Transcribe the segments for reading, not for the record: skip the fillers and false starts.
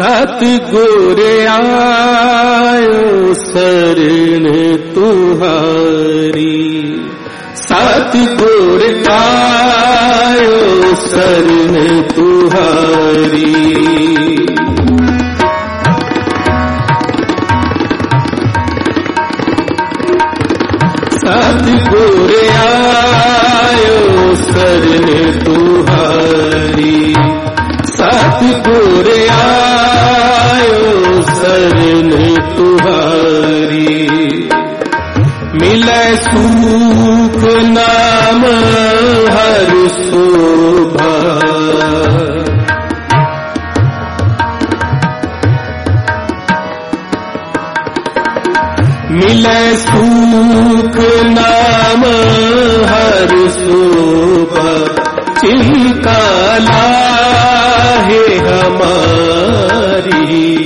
सतगुर आयो शरण तुहारी, सतगुर आयो शरण तुहारी। सतगुर आयो शरण तुहारी, सतगुर आयो शरण तुहारी। मिलै सुख नाम हर शोभा, मिलै सुख नाम हर शोभा। चिंता लाहे हमारी,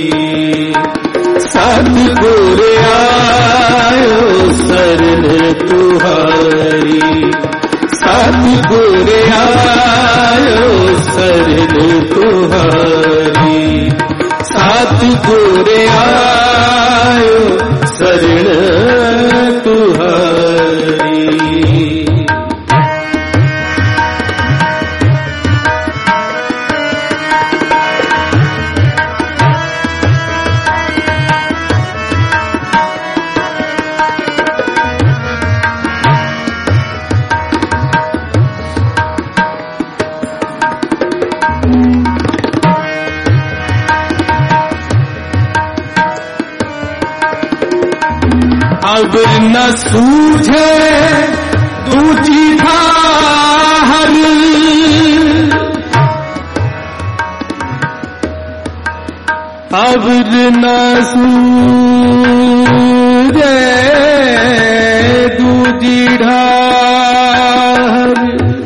सतगुर आयो शरण तुहारी, सतगुर आयो शरण तुहारी, सतगुर आयो शरण तुहारी। अब न सूझे दूजी ठाहर, अब न सूझे दूजी ठाहर।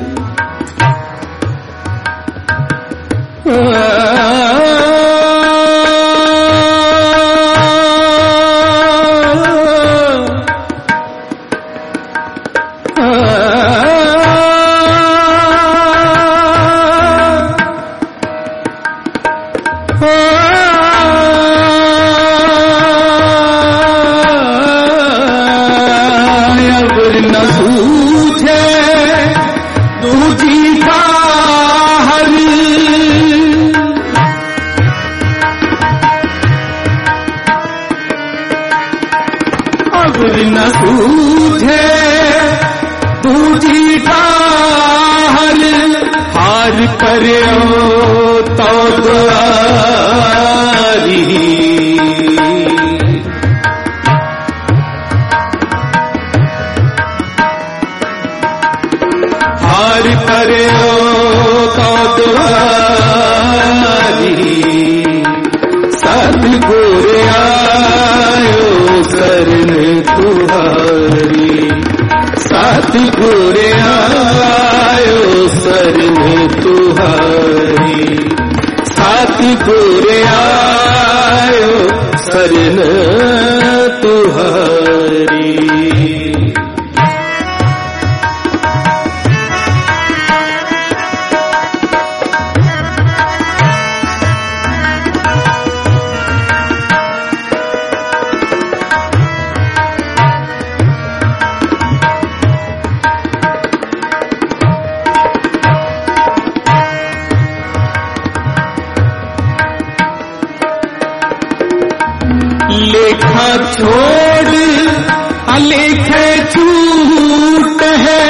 न सूझे दूजी ठाहर, हार पर्यो तो द्वारी। हार पर्यो तो द्वारी, सतगुर आयो शरण तुहारी, सतगुर आयो शरण तुहारी, सतगुर आयो शरण तुहारी। लेखा छोड़ अलेखे छूट है,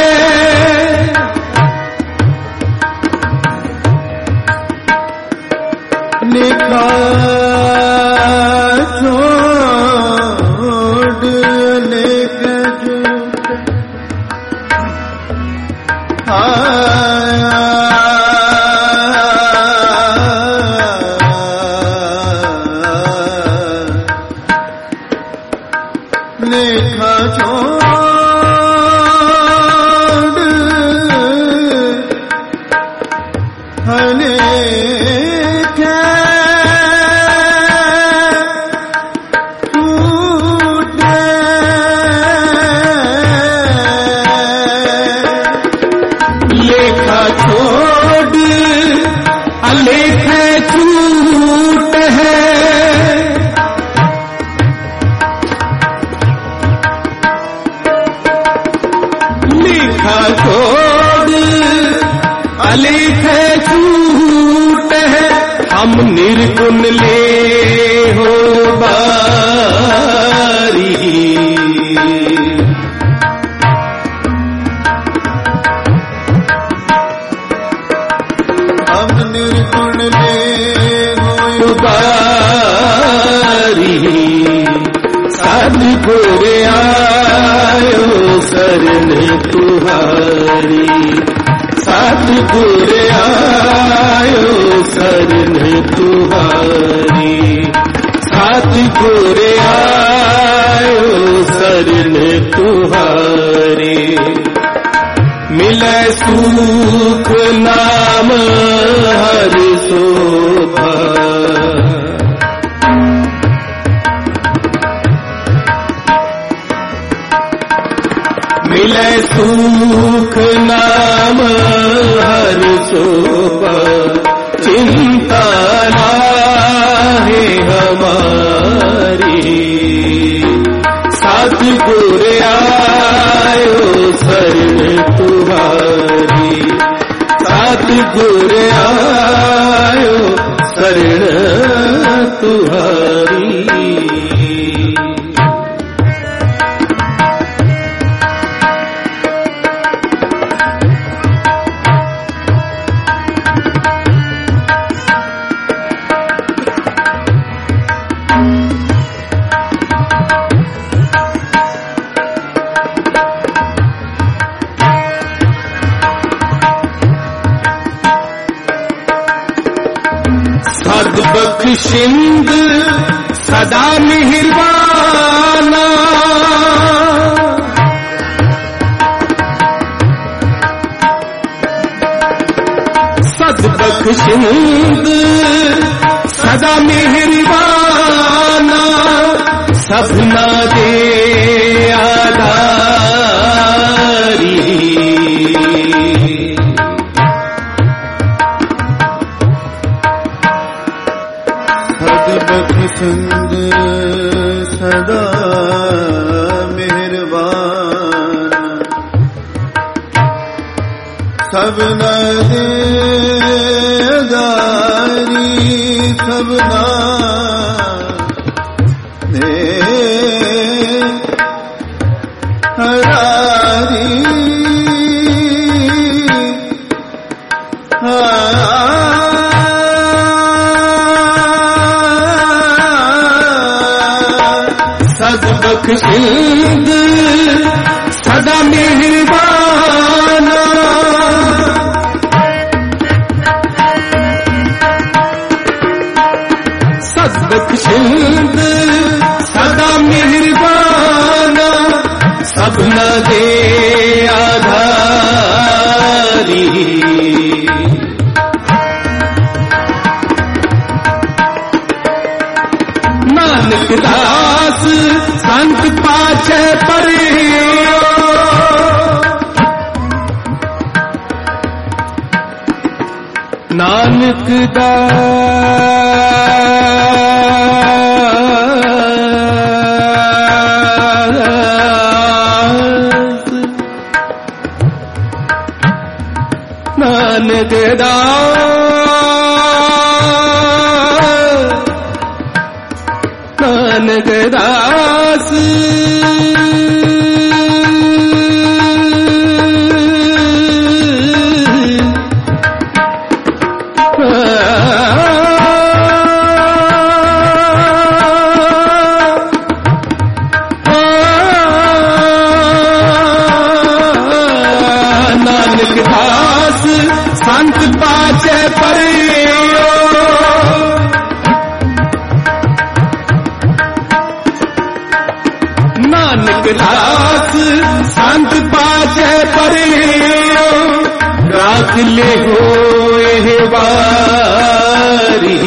लेखा छोड़ अलेखे छूट। लेखा छोड़ अलेखे छूटे, लेखा छोड़ अलेखे छूट है। हम निर्गुण ले हो बारी, हम निर्गुण ले हो बारी, सद्गुर आयो शरण तुहारी, सद्गुर आयो शरण तुहारी, सद्गुर आयो शरण तुहारी। मिले सुख नाम हर शोभा, मिले सुख नाम हर शोभा, चिंता नाहे हमारी, सद्गुर आयो शरण तुहारी, सद्गुर आयो शरण तुहारी। सद्बख्शिंद सदा मेहरबाना, सद्बख्शिंद सदा मेहरबाना, सबना दे आधारी, सद्बख्शिंद सदा मेहरबान, सबना दे आधारी, सबना दे हरारी, सद्बख्शिंद सदा मेहरबाना, सद्बख्शिंद सदा मेहरबाना, सबना दे आधारी, नानक दास संत पाछे परे, नानक दास, नानक दास, नानक दास, नानक दास संत पाछे परे, नानक दास संत पाछे परे, राख ले हो एह बारी,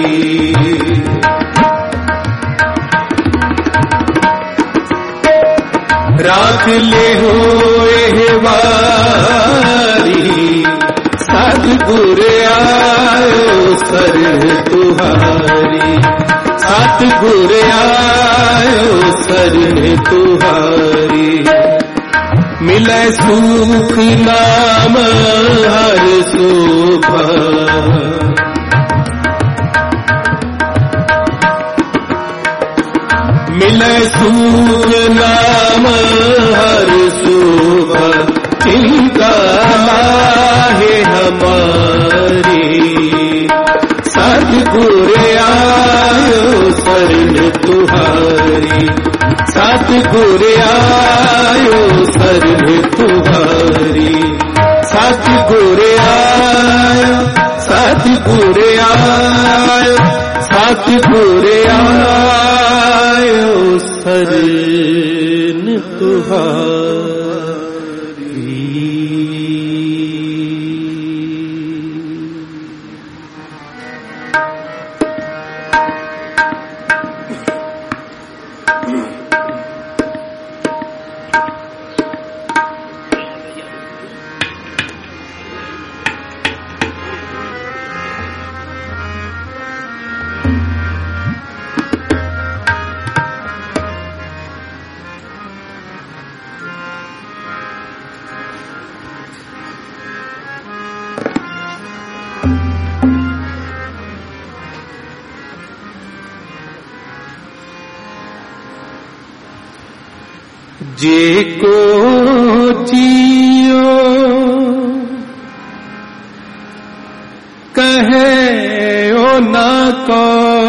राख ले हो एह बारी, सद्गुर आयो शरण तुहारी, सद्गुर आयो शरण तुहारी। मिले सुख नाम हर शोभा, सतगुर आयो, सतगुर आयो शरण तुहारी। जे को जियो कहे ओ ना को,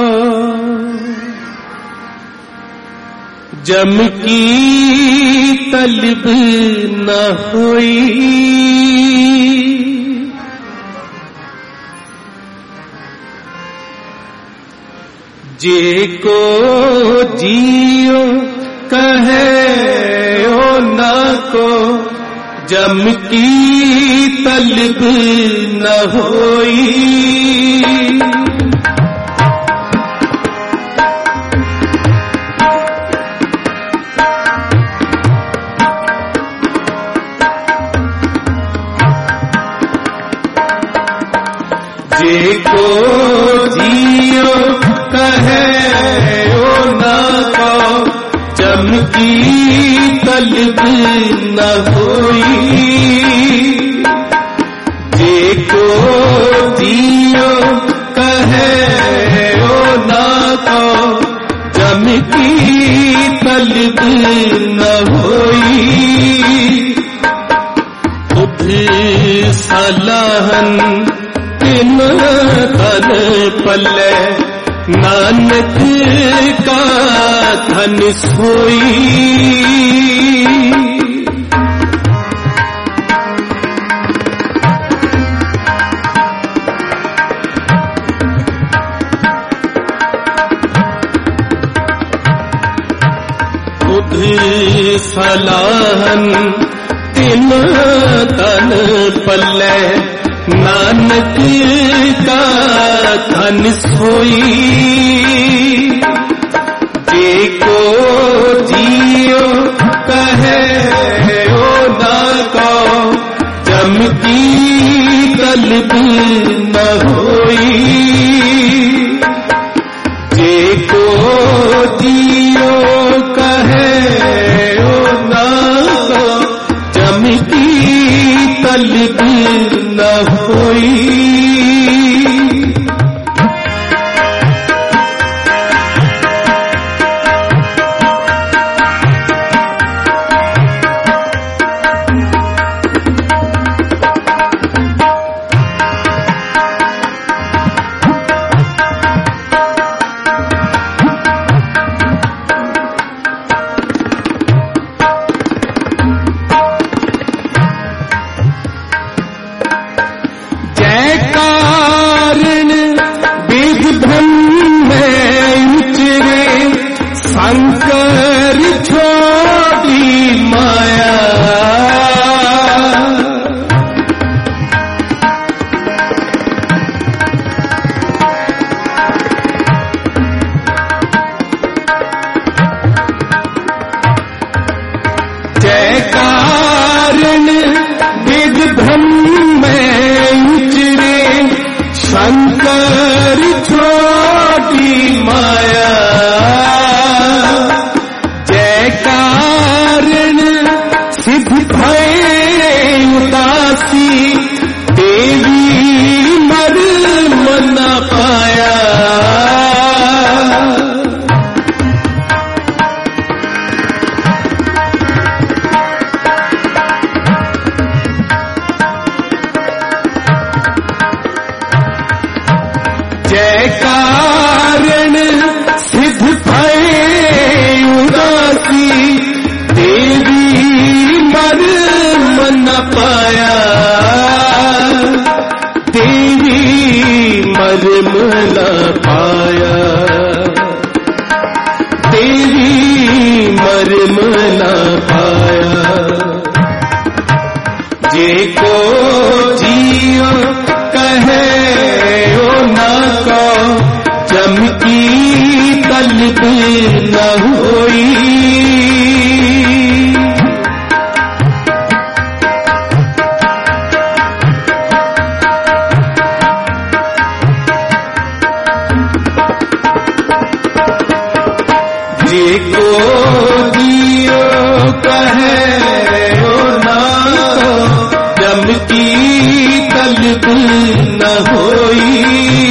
जम की तलब न हुई। जे को जियो कहे ओ ना को, जम की तलब न होई। जे को जियो कहे ओ ना को, जम की तलब न होई। जे को जियो कहे ओ ना को, जम की तलब न होई। बुध सलाहन तिन तन पल्ले, नानक का धन सोई। बुध सलाहन तिन तन पल्ले, नानक का धन सोई। जे को जियो कहे ओ ना को, जम की तलब न होई। जे को जियो कहे ओ ना को, जम की तलब न होई। शंकर छोड़ी माया, जय कारण विद ब्रह्म में उचरे, शंकर छोड़ी माया। सिद्ध भय उदासी, देवी मर्म न पाया। जय कारण सिद्ध भय उदासी, देवी मर्म न पाया। देवी मर्म न पाया, देवी मर्म न पाया। जे को जियो कहे ओ न को, चमकी तलब न होई। जे को जियो कहे ओ ना को, चमकी तलब न होई।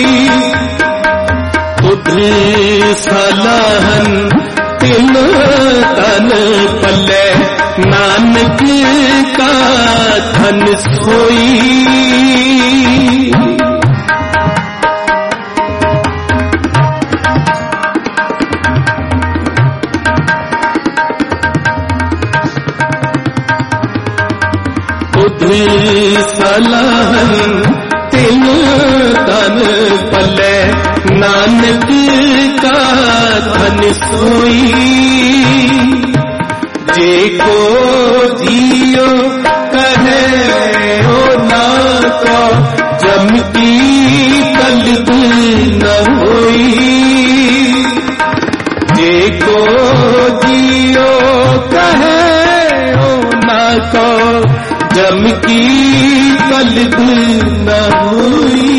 उधर सलाहन तिल तन पल्ले, नानक का धन सोई। सलाहन तिल तन पल्ले, नानक का धन सोई। जे को जियो कहे ओ ना को, चमकी तलब न होई। जे को जियो कहे ओ ना को, चमकी तलब न होई।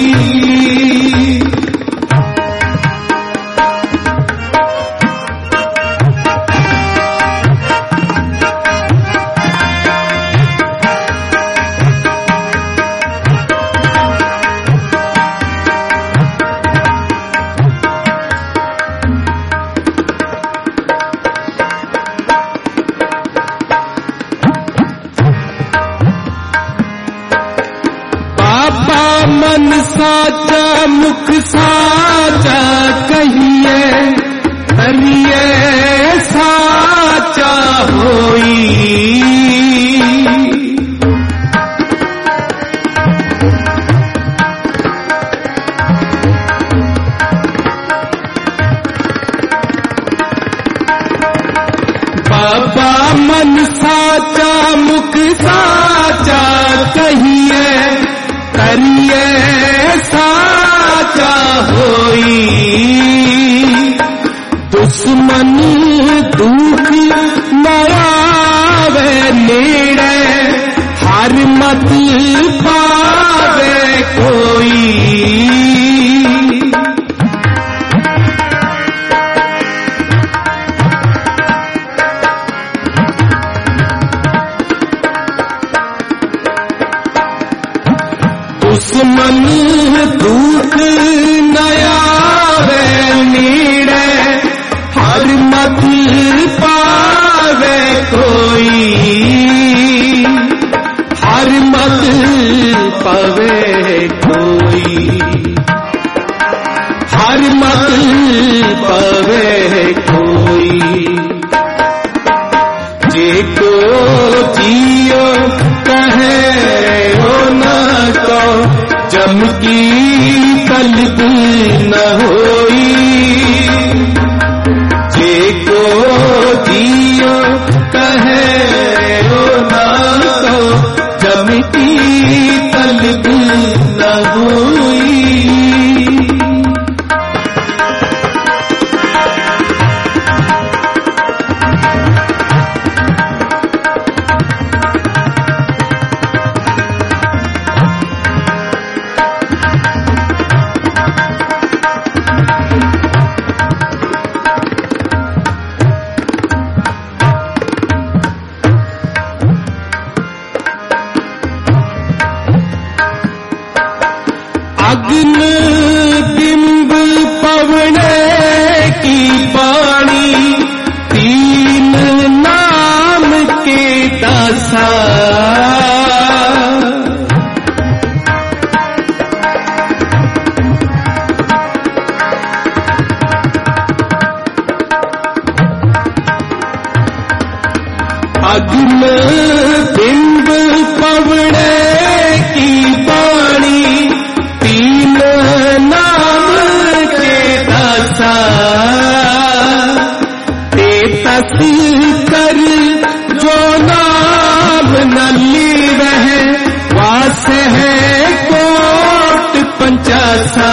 मन साचा मुख साचा कहिए, करिए साचा होई। बाबा मन साचा मुख साचा कहिए, करिए साचा होई। दुश्मन दुख न आवे नेड़े, हर मत पावे कोई। दुश्मन दुख न आवे नेड़े, हर मत पावे कोई। हर मत पावे कोई, हर मत पावे कोई। जे को जियो कहे ओ ना को, चमकी तलब न होई। जे को जियो कहे ओ ना को, चमकी तलब न होई। अग्न बिंब पवने की पानी, तीन नाम के दासा। अग्न बिंब पवने की पानी, पंचासा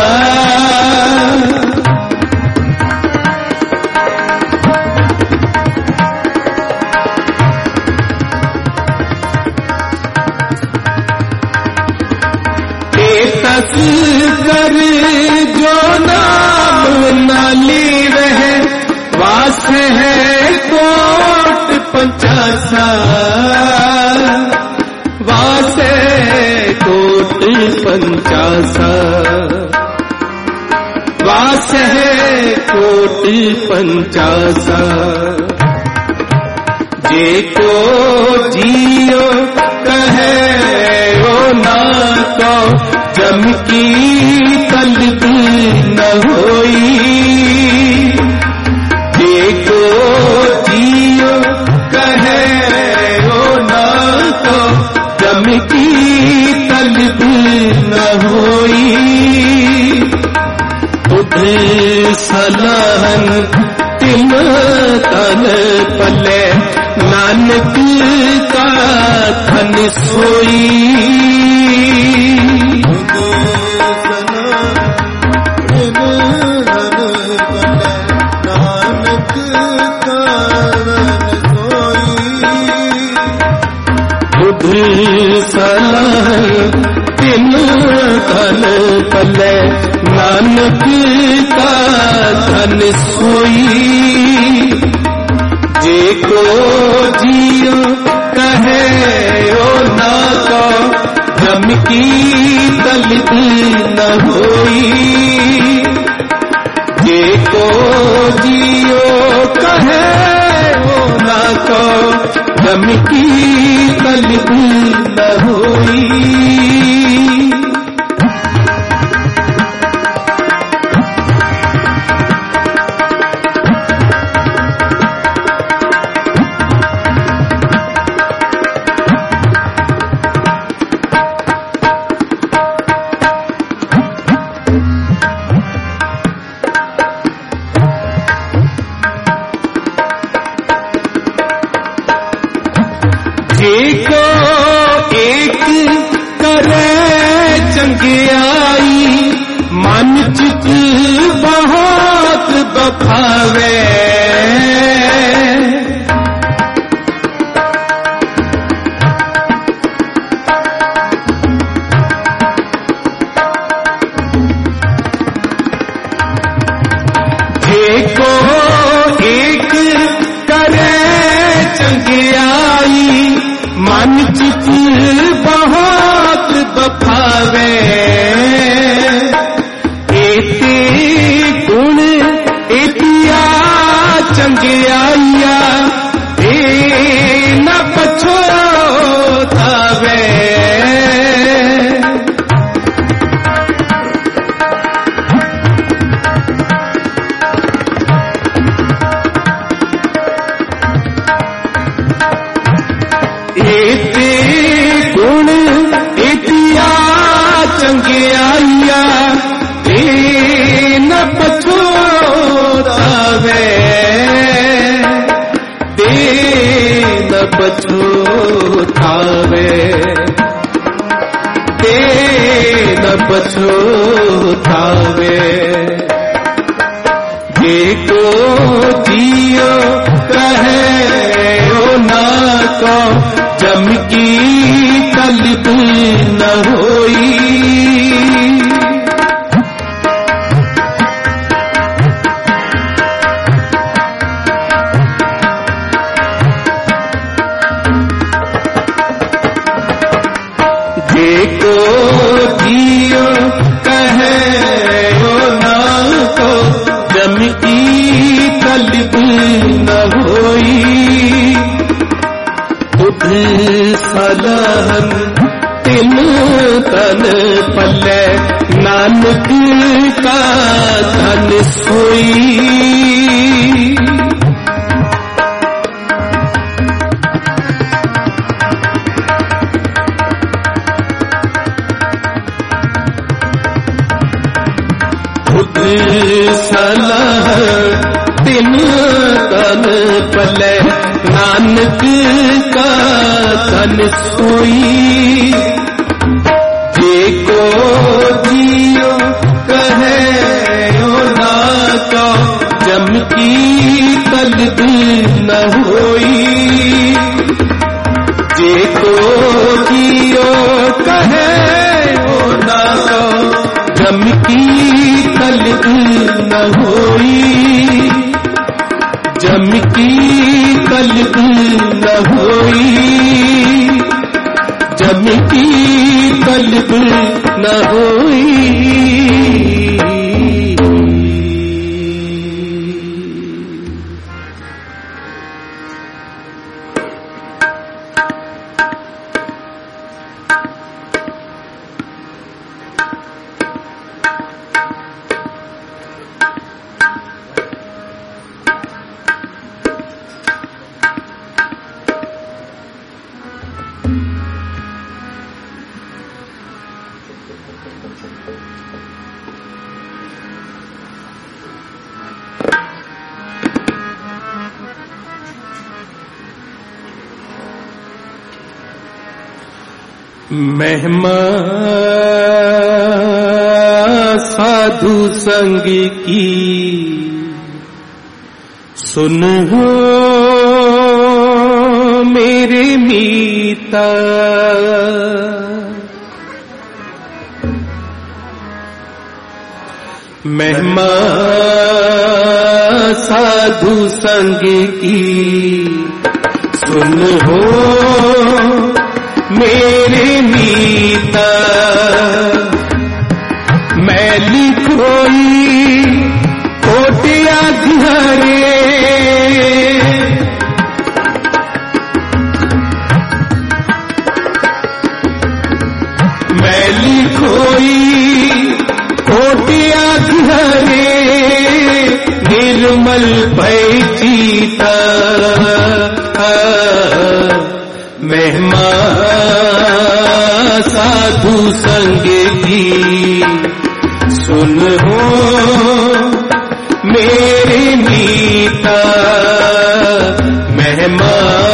तेतस कर जो नाम न लीवह वास है कोट पंचासा वास है कोट पंचासा वास है कोट पंचासा जे को जियो कहे ओ ना को जम की तलब न होई जे को जियो कहे ओ ना को जम की तलब न होई तुझ सलाहन तिन तन पले नानक का धन सोई तिन धन पले नानक का धन सोई जे को जियो कहे ओ ना को जम की तलब न होई जे को जियो कहे ओ ना को जम की तलब न होई एको एक करे चंगियाई मन चित बहुत बफावे एको एक करे चंगियाई मन चित बहुत बफावे एते गुण एतिया चंगियाइया ए न पछोतावे एते गुण एतिया चंगियाइया न पछोतावे न पछोतावे न पछोतावे जे को जियो कहे ओ ना को जम की तलब न होई जे को जियो कहे ओ ना को जम की तलब न होई सलाहन तिन तन पले नानक का धन सोई खुद सलाह तिन तन पले नानक का धन सोई जे को जियो होई, जम की कल्ब न होई, जम की कल्ब न होई। महिमा साधु संग की सुन हो मेरे मीता, महिमा साधु संग की सुन हो मेरे मीता। मैली कोई कोटिया घरे, मैली कोई कोटिया घरे, निर्मल भय जीता। महिमा साधु संग की सुन हो मेरे मीता, महिमा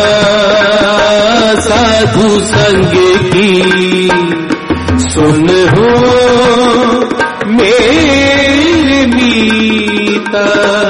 साधु संग की सुन हो मेरे मीता।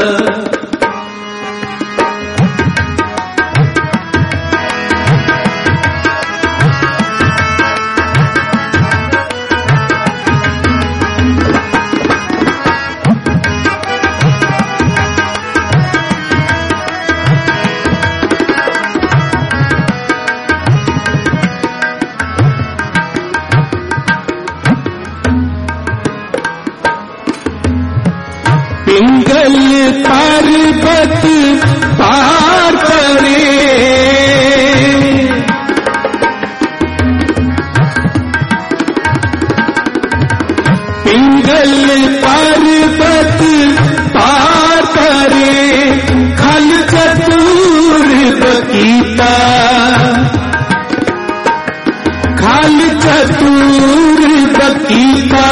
पिंगल पर्वत पार करे, पिंगल पर्वत पार करे, खल चतुर बकीता, खल चतुर बकीता।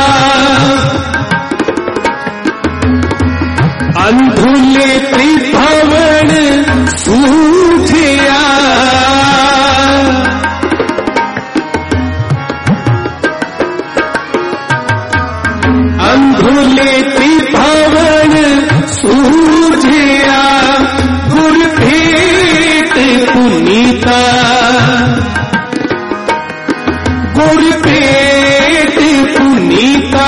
अंधुले त्रिभुवन सूझिया, अंधुले त्रिभुवन सूझिया, गुर भेट पुनीता, गुर भेट पुनीता।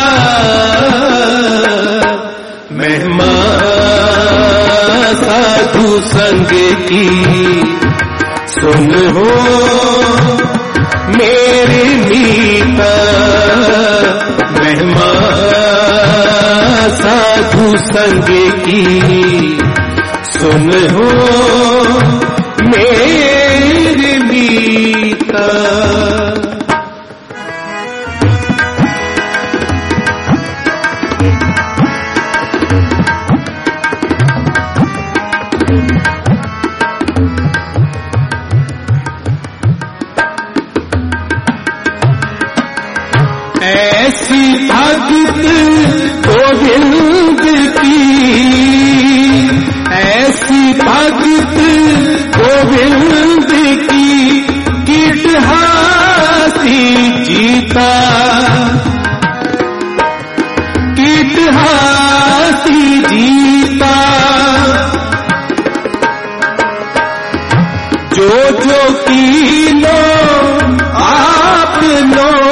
महिमा साधु संग की सुन हो मेरे मीता, महिमा साधु संग की सुन हो मेरे मीता। ऐसी भक्त गोविंद की, ऐसी भक्त गोविंद की, कीटहासी जीता, कीटहासी जीता। जो जो की लो आप लो,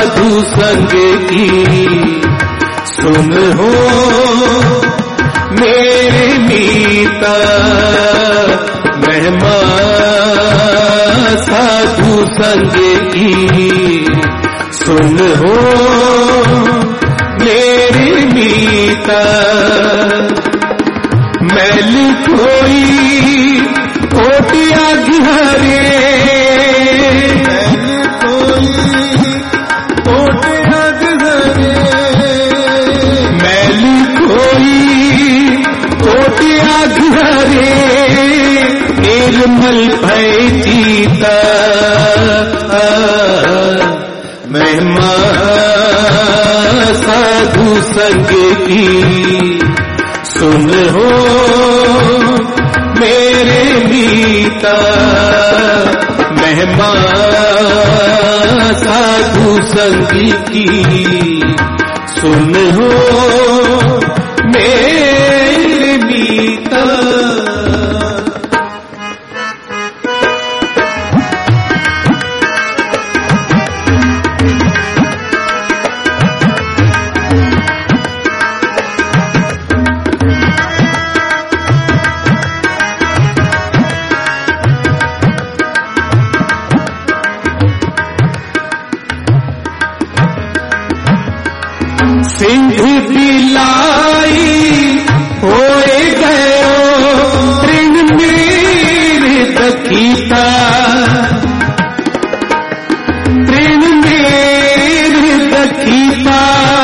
साधु संग की सुन हो मेरे मीता महिमा साधु संग की सुन हो मेरे मीता मैल कोई कोटिया घरे मैल कोई कोटिया घरे निर्मल भय जीता महिमा साधु संग की सुन हो मेरे मीता महिमा साधु संग की सुन हो मेरे मीता। सिंह बिलाई होए गयो तृण मेरे दखीता तृण मेरे दखीता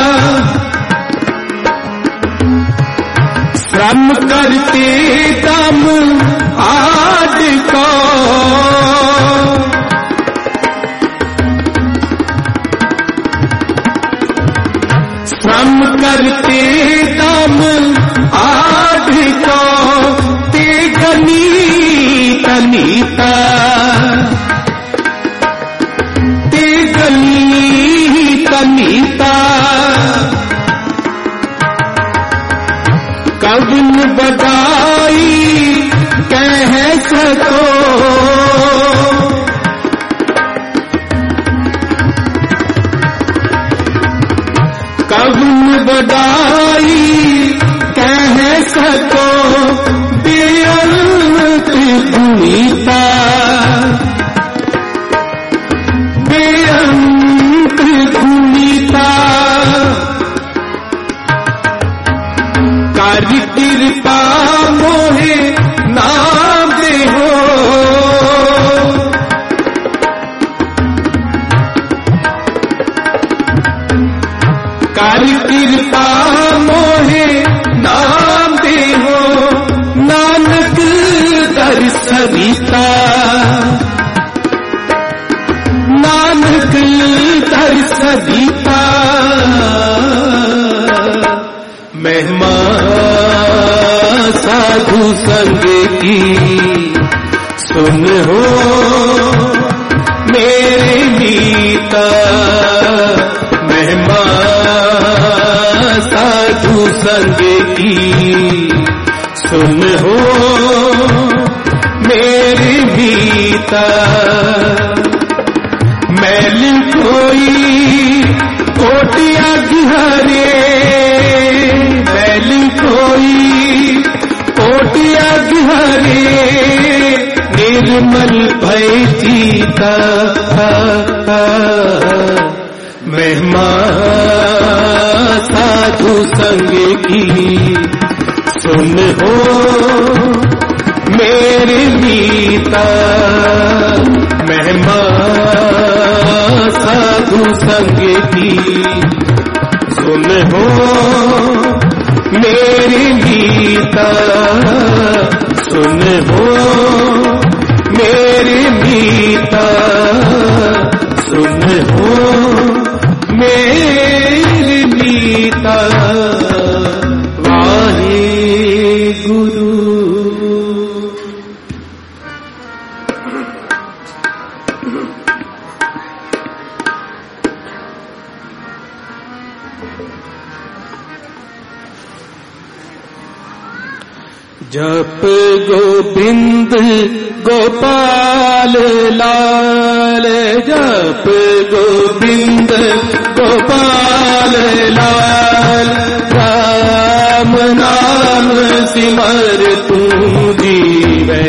श्रम करते दम आज को श्रम करते दम आठ को ते गनीता ते गनीता कवन बदाई कह सको कवन बदाई कह सको बेअंत गुणीता बेअंत गुणीता कार्य कृपा मोहे नाम दे हो कार्य कृपा मोहे नाम दे हो नानक दर सविता नानक दर सविता महिमा साधु संग की सुन हो मेरे मीता महिमा साधु संग की सुन हो मेरे मीता मैल कोई कोटिया घरे मैल कोई कोटिया घरे निर्मल भय जीता महिमा साधु संग की सुन हो मेरे मीता महिमा साधु संग की सुन हो मेरे मीता सुन हो मेरे मीता सुन हो मेरे मीता वाहे गुरु। जप गोविंद गोपाल लाल जप गोविंद गोपाल लाल राम नाम सिमर तू जीवे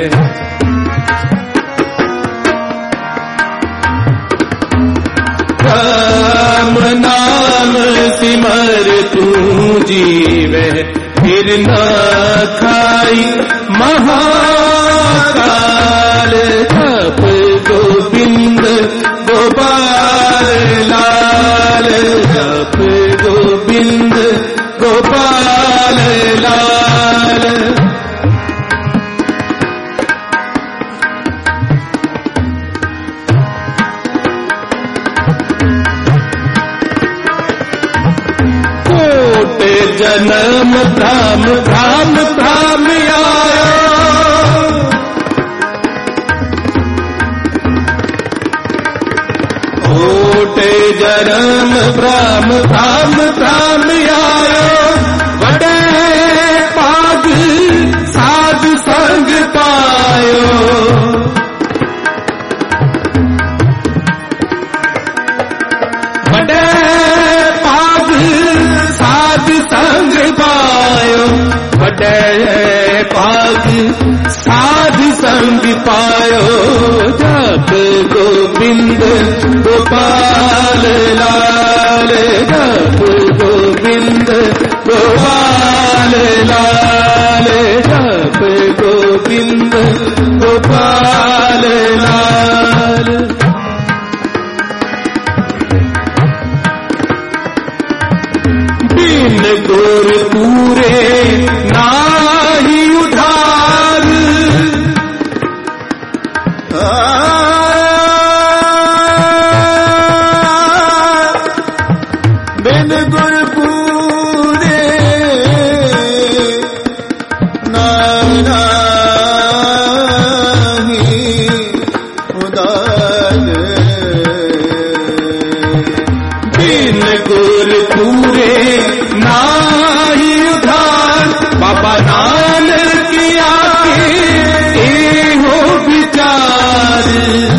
राम नाम सिमर तू जीवे फिर न खाई महाकाल जप गोविंद गोपाल लाल जप गोविंद गोपाल लाल जन्म भ्राम भ्राम भ्राम आया ओटे जन्म भ्राम भ्राम भ्राम आया वडे पाग साध संग पायो वडे पाग साध संग पायो वडे पाग साध संग पायो जप गोविंद गोपाल लाल जप गोविंद गोपाल लाल जप गोविंद गोपाल लाल बिन गुर पूरे नाही उधार बिन गुर पूरे नाही उदार बिन गुर पूरे नाही उधार बाबा नानक की आके हो विचार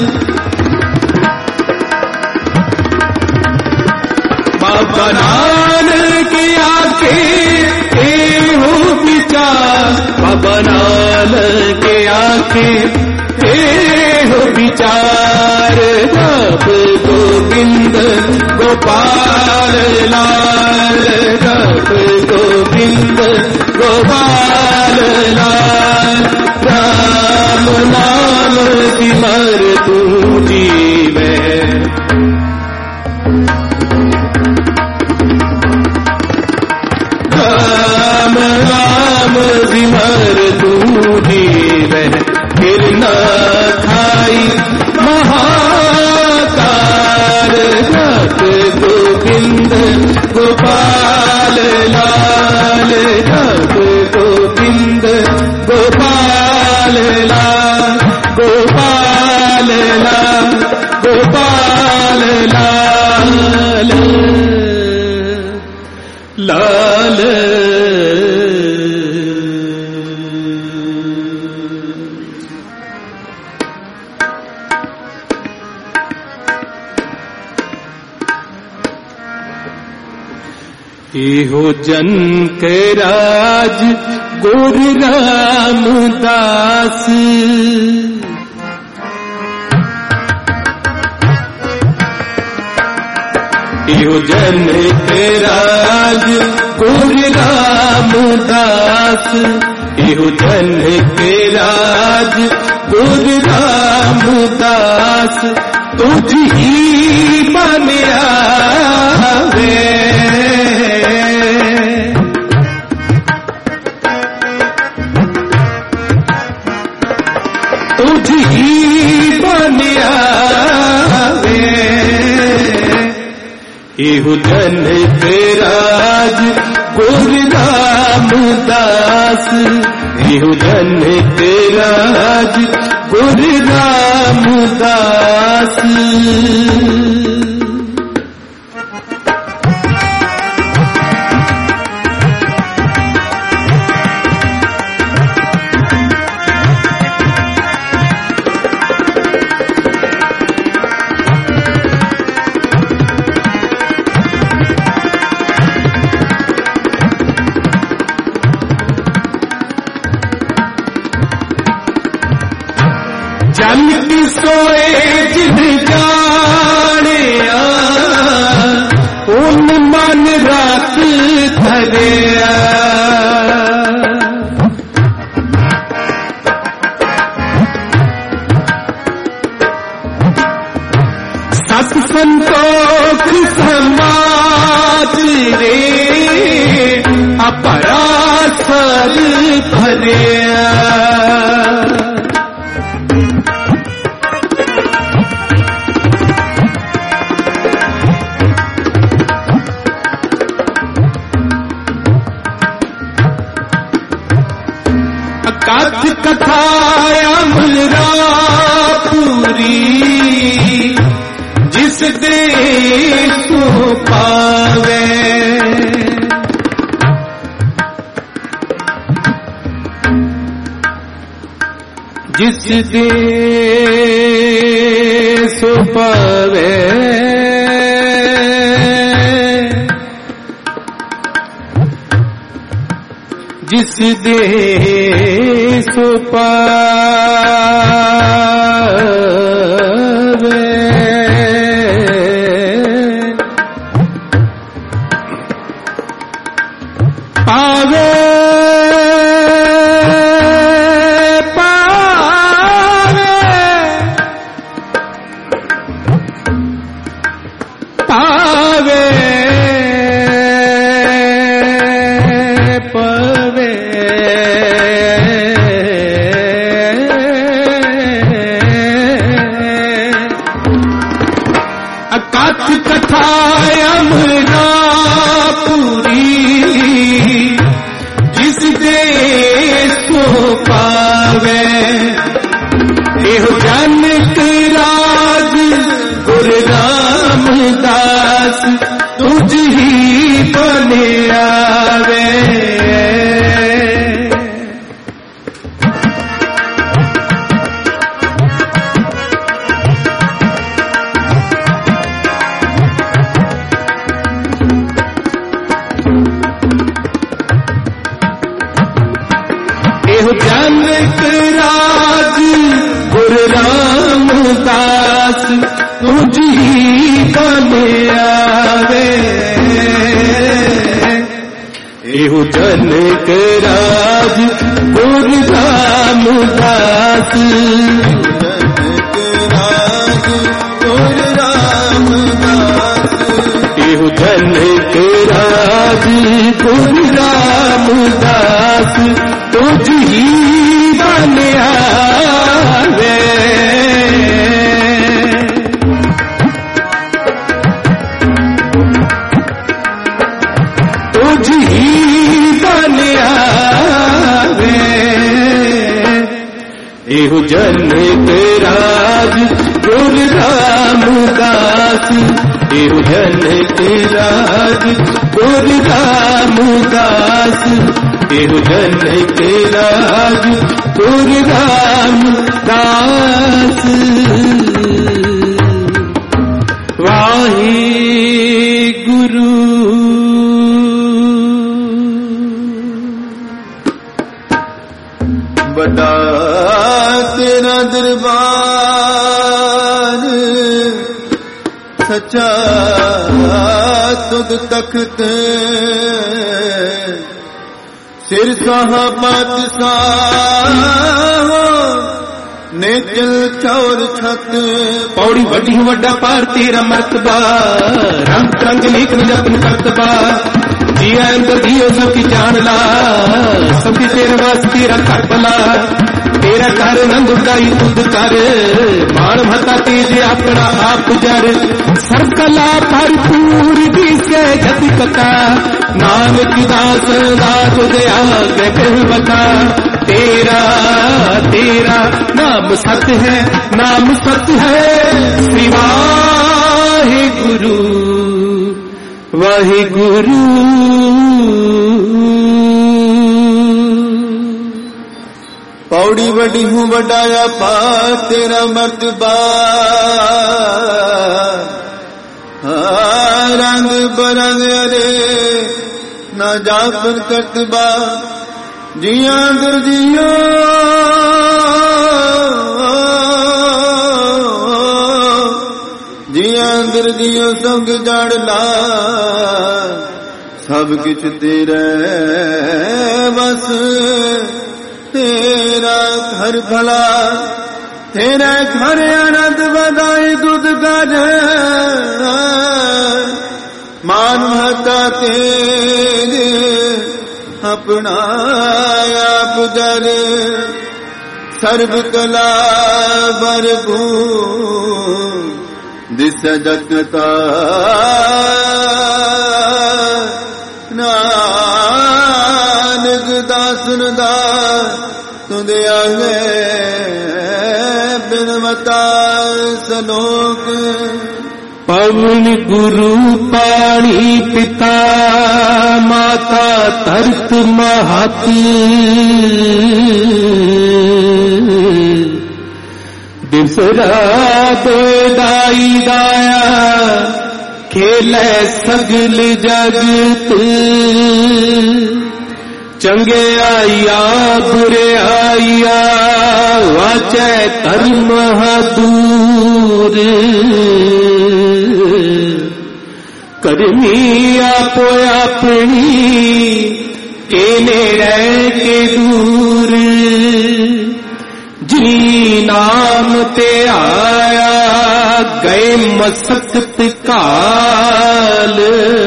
बाबा नानक की आके हो विचार बाबा नानक के आके हो विचार जप गोविंद गोपाल लाल जप गोविंद गोपाल लाल राम नाम सिमर तू जीवे राम राम सिमर तू जीवे फिर न खाई महाकाल जप गोविंद गोपाल लाल जप गोविंद गोपाल लाल गोपाल लाल गोपाल लाल लाल हो जन के राज गुरु रामदास हो जन के राज गुरु रामदास हो जन के राज गुरु रामदास तुझ ही मन आवे तुझ ही मन आवे इहु जन के राज गुरु रामदास इहु जन के राज गुरु रामदास सोए जिन जानिया उन मन रात धरिया सत संतोख समाज रे अपरासर भरिया कथ कथा अमरा पूरी जिस दे सो पावे जिस दे सो पावे जिस दे सो पावे पावे पावे पावे कथ कथा अमरा पूरी जिस दे सो पावे एहो जनक राज गुरु रामदास तुझ ही बने आवे एहो जनक राज गुरु रामदास तुझ ही बने आवे एहो जनक राज गुरु रामदास एहो जनक राज गुरु रामदास तुझ ही बने आवे तुझ ही बने आवे एहो जनक राज गुरु रामदास एहो जनक राज गुरु रामदास एहो जनक राज गुरु रामदास वाहे गुरु बड़ा तेरा दरबार सच्चा तुद तख्त सिर साहबत साहो ने चल चौर छत पौड़ी वड्डी वड्डा पार तेरा मर्तबा रंग रंग नीक निजपन करतबा जिया अंदर दियो सबकी जान ला सबकी तेरे वास्ते तेरा घर भला तेरा घर नंद उड़ाई तुद कर मान भता तेज अपना आप गुजर सरकला भरपूर दिसे जत कथा नानक दास दास दया के कहवता तेरा तेरा नाम सत्य है नाम सत्य है श्री वाहिगुरु वाहिगुरु पौड़ी बड़ी हूँ बड़ाया पा तेरा मर्तबा रंग बरंग अरे न जापन करतबा जिया गुर जियो ਅੰਦਰ ਦਿਓ ਸੰਗ ਜੜ ਲਾ ਸਭ ਕਿਛ ਤੇਰੇ ਬਸ ਤੇਰਾ ਘਰ ਭਲਾ ਤੇਰਾ ਘਰ ਆਨੰਦ ਵਧਾਈ ਦੁੱਧ ਗਜ ਮਾਨ ਮਹਤਾ ਤੇਰੇ ਆਪਣਾ ਆਪ ਦਰ ਸਰਬ ਕਲਾ ਭਰਪੂਰ ਦਿਸ ਜਗਤ ਕਾ ਨਾਨਕ ਦਾਸਨ ਦਾ ਤੁੰਦੇ ਆਲੇ ਬਿਨਵਤਾ ਸਲੋਕ पवन गुरु पाणी पिता माता तरत महत बिसरा दाई दाया खेलै सगल जगत चंगे आइया बुरे आइया वाचै धर्म दूर करनी आपो अपनी केने रह के दूर जी नाम ते आया गए मसकत काल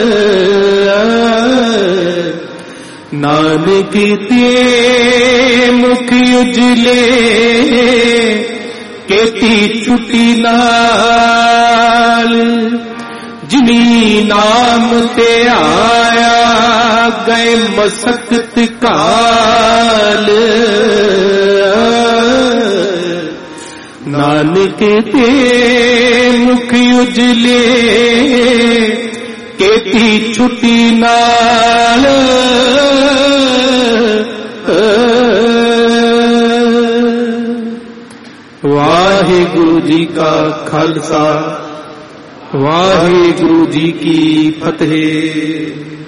नानक ते मुख उजले केती छुट्टी नाल जिनी नाम ते आया गए मसकत काल नानक ते मुख उजले केती छुट्टी नाल वाहिगुरु जी का खालसा वाहिगुरु जी की फतेह।